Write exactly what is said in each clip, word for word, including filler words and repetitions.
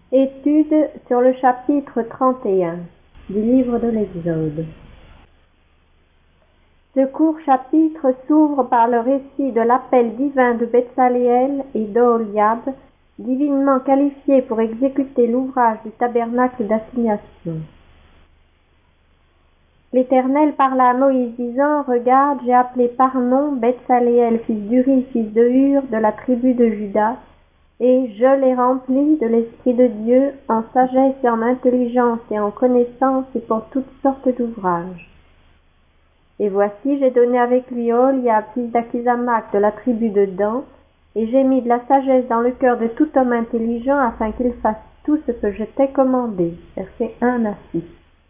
Étude sur le chapitre trente et un du livre de l'Exode. Ce court chapitre s'ouvre par le récit de l'appel divin de Betsaléel et d'Oholiab, divinement qualifiés pour exécuter l'ouvrage du tabernacle d'assignation. L'Éternel parla à Moïse disant, « Regarde, j'ai appelé par nom Betsaléel, fils d'Uri, fils de Hur, de la tribu de Juda, et je l'ai rempli de l'Esprit de Dieu en sagesse et en intelligence et en connaissance et pour toutes sortes d'ouvrages. Et voici, j'ai donné avec lui Oholiab, fils d'Akhisamach, de la tribu de Dan, et j'ai mis de la sagesse dans le cœur de tout homme intelligent afin qu'il fasse tout ce que je t'ai commandé. » Versets un à six.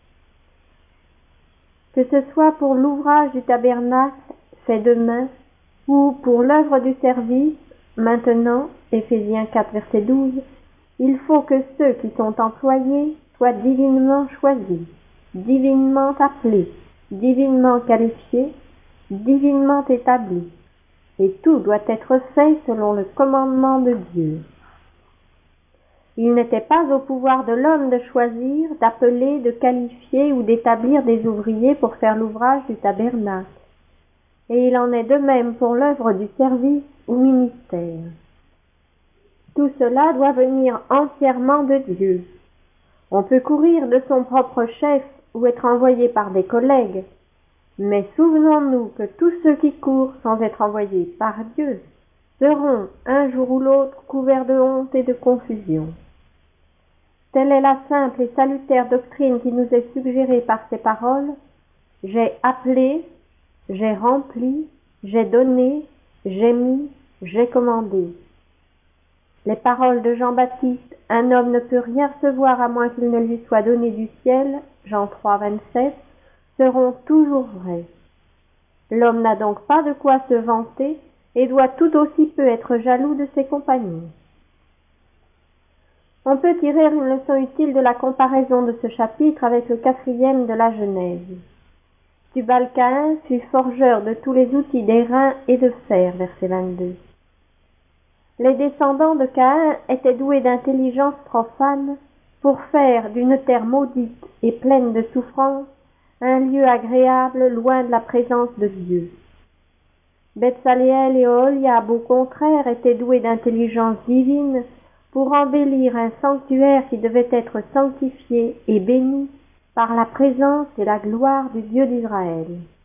Que ce soit pour l'ouvrage du tabernacle fait de main ou pour l'œuvre du service, maintenant, Éphésiens quatre, verset douze, il faut que ceux qui sont employés soient divinement choisis, divinement appelés, divinement qualifiés, divinement établis, et tout doit être fait selon le commandement de Dieu. Il n'était pas au pouvoir de l'homme de choisir, d'appeler, de qualifier ou d'établir des ouvriers pour faire l'ouvrage du tabernacle. Et il en est de même pour l'œuvre du service ou ministère. Tout cela doit venir entièrement de Dieu. On peut courir de son propre chef ou être envoyé par des collègues, mais souvenons-nous que tous ceux qui courent sans être envoyés par Dieu seront, un jour ou l'autre, couverts de honte et de confusion. Telle est la simple et salutaire doctrine qui nous est suggérée par ces paroles. J'ai appelé, j'ai rempli, j'ai donné, j'ai mis, j'ai commandé. Les paroles de Jean-Baptiste, un homme ne peut rien recevoir à moins qu'il ne lui soit donné du ciel, Jean trois, vingt-sept, seront toujours vraies. L'homme n'a donc pas de quoi se vanter et doit tout aussi peu être jaloux de ses compagnons. On peut tirer une leçon utile de la comparaison de ce chapitre avec le quatrième de la Genèse. Tubal-Caïn fut forgeur de tous les outils d'airain et de fer, verset vingt-deux. Les descendants de Caïn étaient doués d'intelligence profane pour faire d'une terre maudite et pleine de souffrances un lieu agréable loin de la présence de Dieu. Betsaléel et Oholiab, au contraire, étaient doués d'intelligence divine pour embellir un sanctuaire qui devait être sanctifié et béni par la présence et la gloire du Dieu d'Israël.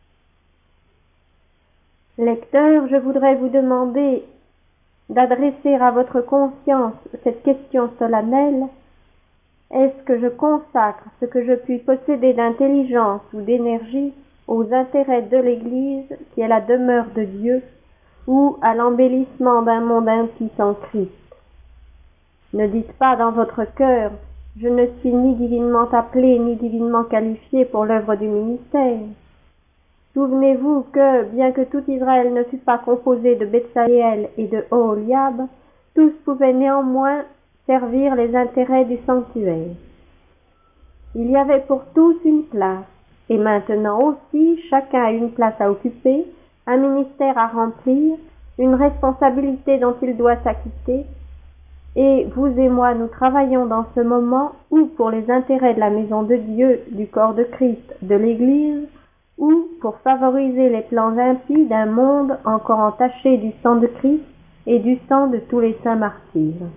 Lecteur, je voudrais vous demander d'adresser à votre conscience cette question solennelle. Est-ce que je consacre ce que je puis posséder d'intelligence ou d'énergie aux intérêts de l'Église, qui est la demeure de Dieu, ou à l'embellissement d'un monde impie sans Christ? Ne dites pas dans votre cœur, je ne suis ni divinement appelé ni divinement qualifié pour l'œuvre du ministère. Souvenez-vous que, bien que tout Israël ne fût pas composé de Betsaléel et de Oholiab, tous pouvaient néanmoins servir les intérêts du sanctuaire. Il y avait pour tous une place, et maintenant aussi chacun a une place à occuper, un ministère à remplir, une responsabilité dont il doit s'acquitter, et vous et moi nous travaillons dans ce moment ou pour les intérêts de la maison de Dieu, du corps de Christ, de l'Église, ou pour favoriser les plans impies d'un monde encore entaché du sang de Christ et du sang de tous les saints martyrs.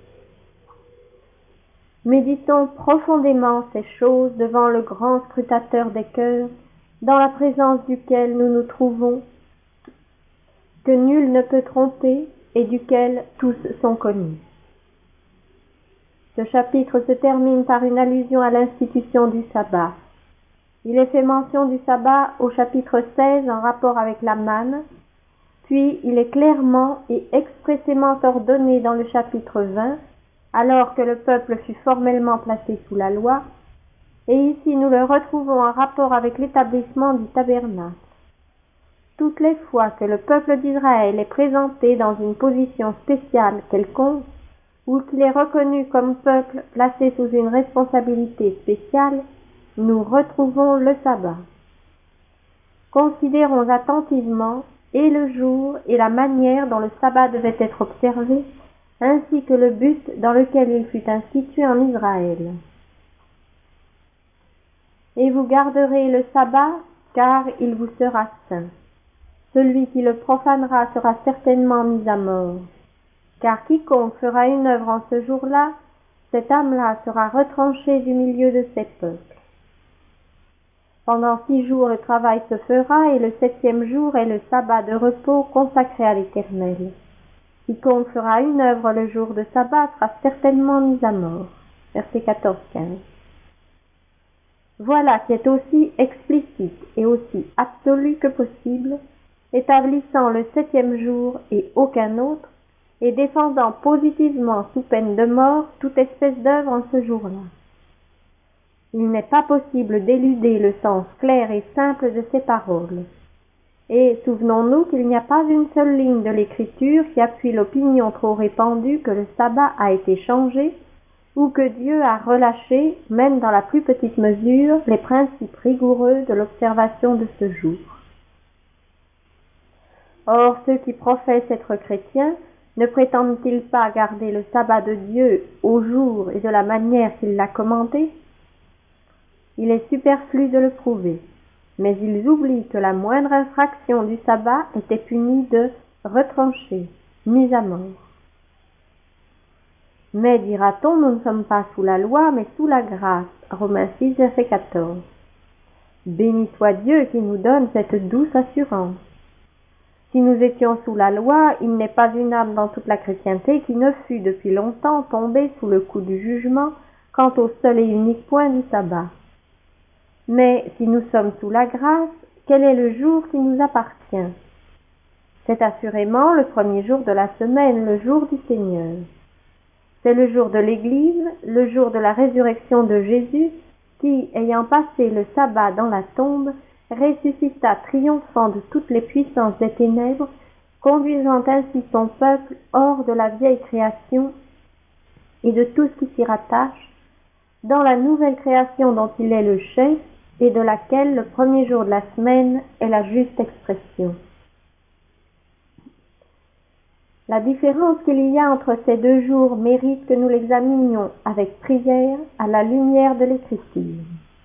Méditons profondément ces choses devant le grand scrutateur des cœurs, dans la présence duquel nous nous trouvons, que nul ne peut tromper et duquel tous sont connus. Ce chapitre se termine par une allusion à l'institution du sabbat. Il est fait mention du sabbat au chapitre seize en rapport avec la manne, puis il est clairement et expressément ordonné dans le chapitre vingt, alors que le peuple fut formellement placé sous la loi, et ici nous le retrouvons en rapport avec l'établissement du tabernacle. Toutes les fois que le peuple d'Israël est présenté dans une position spéciale quelconque, ou qu'il est reconnu comme peuple placé sous une responsabilité spéciale, nous retrouvons le sabbat. Considérons attentivement et le jour et la manière dont le sabbat devait être observé, ainsi que le but dans lequel il fut institué en Israël. Et vous garderez le sabbat, car il vous sera saint. Celui qui le profanera sera certainement mis à mort. Car quiconque fera une œuvre en ce jour-là, cette âme-là sera retranchée du milieu de ses peuples. Pendant six jours le travail se fera, et le septième jour est le sabbat de repos consacré à l'Éternel. Quiconque fera une œuvre le jour de sabbat sera certainement mis à mort. Versets quatorze à quinze. Voilà qui est aussi explicite et aussi absolu que possible, établissant le septième jour et aucun autre, et défendant positivement sous peine de mort toute espèce d'œuvre en ce jour-là. Il n'est pas possible d'éluder le sens clair et simple de ces paroles. Et souvenons-nous qu'il n'y a pas une seule ligne de l'Écriture qui appuie l'opinion trop répandue que le sabbat a été changé ou que Dieu a relâché, même dans la plus petite mesure, les principes rigoureux de l'observation de ce jour. Or, ceux qui professent être chrétiens ne prétendent-ils pas garder le sabbat de Dieu au jour et de la manière qu'il l'a commandé? Il est superflu de le prouver, mais ils oublient que la moindre infraction du sabbat était punie de retrancher, mise à mort. Mais, dira-t-on, nous ne sommes pas sous la loi, mais sous la grâce. Romains six, verset quatorze. Béni soit Dieu qui nous donne cette douce assurance. Si nous étions sous la loi, il n'est pas une âme dans toute la chrétienté qui ne fût depuis longtemps tombée sous le coup du jugement quant au seul et unique point du sabbat. Mais si nous sommes sous la grâce, quel est le jour qui nous appartient? C'est assurément le premier jour de la semaine, le jour du Seigneur. C'est le jour de l'Église, le jour de la résurrection de Jésus, qui, ayant passé le sabbat dans la tombe, ressuscita triomphant de toutes les puissances des ténèbres, conduisant ainsi son peuple hors de la vieille création et de tout ce qui s'y rattache, dans la nouvelle création dont il est le chef et de laquelle le premier jour de la semaine est la juste expression. La différence qu'il y a entre ces deux jours mérite que nous l'examinions avec prière à la lumière de l'Écriture.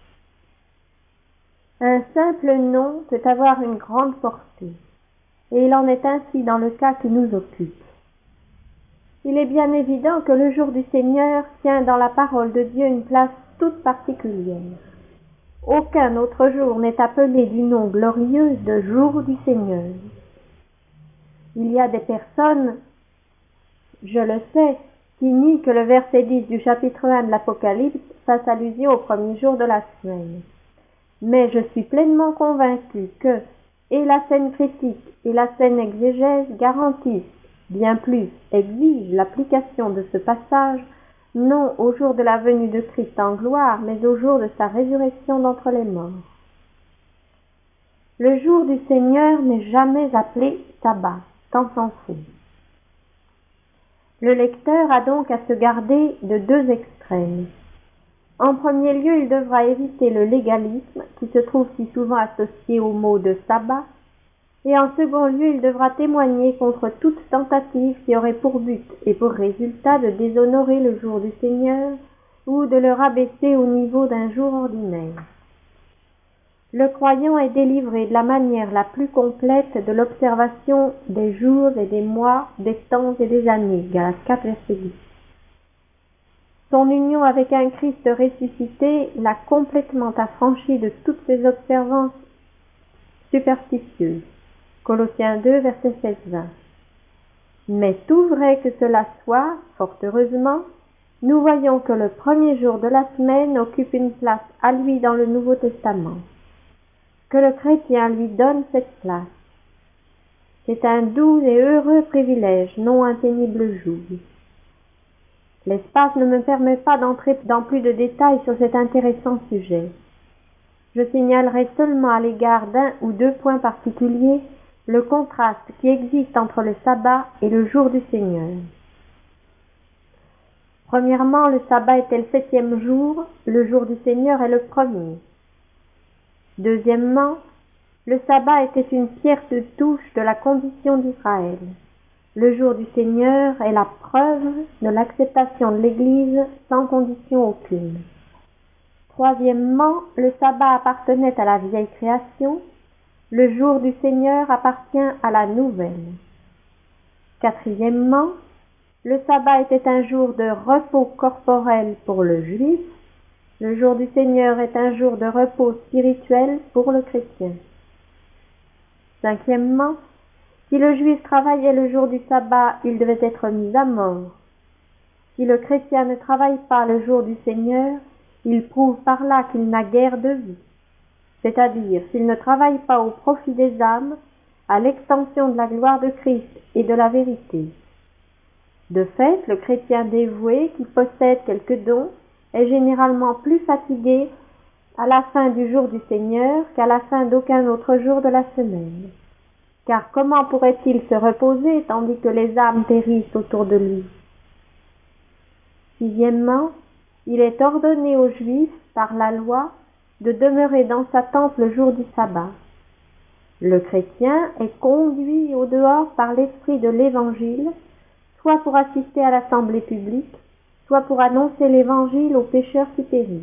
Un simple nom peut avoir une grande portée, et il en est ainsi dans le cas qui nous occupe. Il est bien évident que le jour du Seigneur tient dans la parole de Dieu une place toute particulière. Aucun autre jour n'est appelé du nom glorieux de jour du Seigneur. Il y a des personnes, je le sais, qui nient que le verset dix du chapitre un de l'Apocalypse fasse allusion au premier jour de la semaine. Mais je suis pleinement convaincu que, et la scène critique et la scène exégèse garantissent, bien plus, exigent l'application de ce passage, non au jour de la venue de Christ en gloire, mais au jour de sa résurrection d'entre les morts. Le jour du Seigneur n'est jamais appelé sabbat, tant s'en faut. Le lecteur a donc à se garder de deux extrêmes. En premier lieu, il devra éviter le légalisme qui se trouve si souvent associé au mot de sabbat, et en second lieu, il devra témoigner contre toute tentative qui aurait pour but et pour résultat de déshonorer le jour du Seigneur ou de le rabaisser au niveau d'un jour ordinaire. Le croyant est délivré de la manière la plus complète de l'observation des jours et des mois, des temps et des années. Galates quatre, verset dix. Son union avec un Christ ressuscité l'a complètement affranchi de toutes ses observances superstitieuses. Colossiens deux, verset seize à vingt. Mais tout vrai que cela soit, fort heureusement, nous voyons que le premier jour de la semaine occupe une place à lui dans le Nouveau Testament, que le chrétien lui donne cette place. C'est un doux et heureux privilège, non un pénible joug. L'espace ne me permet pas d'entrer dans plus de détails sur cet intéressant sujet. Je signalerai seulement à l'égard d'un ou deux points particuliers le contraste qui existe entre le sabbat et le jour du Seigneur. Premièrement, le sabbat était le septième jour, le jour du Seigneur est le premier. Deuxièmement, le sabbat était une pierre de touche de la condition d'Israël. Le jour du Seigneur est la preuve de l'acceptation de l'Église sans condition aucune. Troisièmement, le sabbat appartenait à la vieille création. Le jour du Seigneur appartient à la nouvelle. Quatrièmement, le sabbat était un jour de repos corporel pour le juif. Le jour du Seigneur est un jour de repos spirituel pour le chrétien. Cinquièmement, si le juif travaillait le jour du sabbat, il devait être mis à mort. Si le chrétien ne travaille pas le jour du Seigneur, il prouve par là qu'il n'a guère de vie. C'est-à-dire, s'il ne travaille pas au profit des âmes, à l'extension de la gloire de Christ et de la vérité. De fait, le chrétien dévoué qui possède quelques dons est généralement plus fatigué à la fin du jour du Seigneur qu'à la fin d'aucun autre jour de la semaine. Car comment pourrait-il se reposer tandis que les âmes périssent autour de lui? Sixièmement, il est ordonné aux Juifs, par la loi, de demeurer dans sa tente le jour du sabbat. Le chrétien est conduit au dehors par l'esprit de l'Évangile, soit pour assister à l'assemblée publique, soit pour annoncer l'Évangile aux pécheurs qui périssent.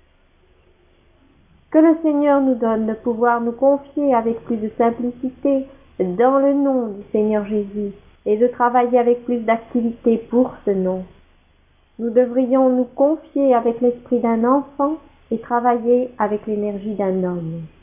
Que le Seigneur nous donne de pouvoir nous confier avec plus de simplicité dans le nom du Seigneur Jésus et de travailler avec plus d'activité pour ce nom. Nous devrions nous confier avec l'esprit d'un enfant et travailler avec l'énergie d'un homme.